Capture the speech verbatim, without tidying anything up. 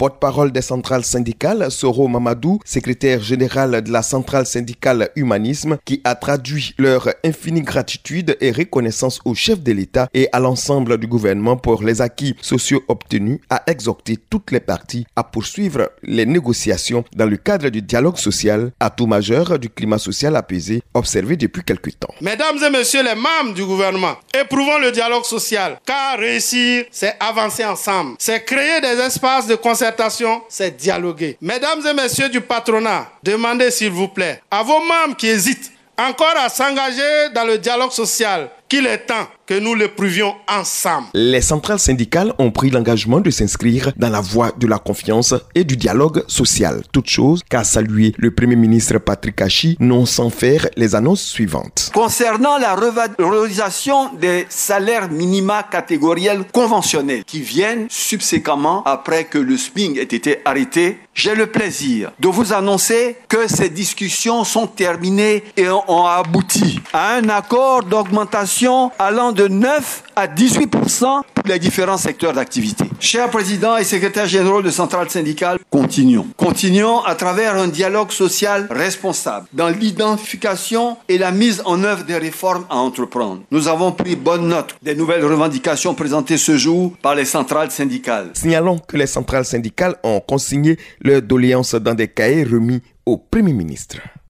Porte-parole des centrales syndicales, Soro Mamadou, secrétaire général de la centrale syndicale Humanisme, qui a traduit leur infinie gratitude et reconnaissance au chef de l'État et à l'ensemble du gouvernement pour les acquis sociaux obtenus, a exhorté toutes les parties à poursuivre les négociations dans le cadre du dialogue social, atout majeur du climat social apaisé observé depuis quelque temps. Mesdames et messieurs les membres du gouvernement, éprouvons le dialogue social, car réussir, c'est avancer ensemble, c'est créer des espaces de concertation, c'est dialoguer. Mesdames et messieurs du patronat, demandez s'il vous plaît à vos membres qui hésitent encore à s'engager dans le dialogue social qu'il est temps que nous l'éprouvions ensemble. Les centrales syndicales ont pris l'engagement de s'inscrire dans la voie de la confiance et du dialogue social. Toute chose qu'a salué le Premier ministre Patrick Achi, non sans faire les annonces suivantes. Concernant la revalorisation des salaires minima catégoriels conventionnels qui viennent subséquemment après que le S M I G ait été arrêté, j'ai le plaisir de vous annoncer que ces discussions sont terminées et ont abouti à un accord d'augmentation allant de neuf à dix-huit pour cent pour les différents secteurs d'activité. Cher président et secrétaire général de centrales syndicales, continuons. Continuons à travers un dialogue social responsable dans l'identification et la mise en œuvre des réformes à entreprendre. Nous avons pris bonne note des nouvelles revendications présentées ce jour par les centrales syndicales. Signalons que les centrales syndicales ont consigné leurs doléances dans des cahiers remis au Premier ministre.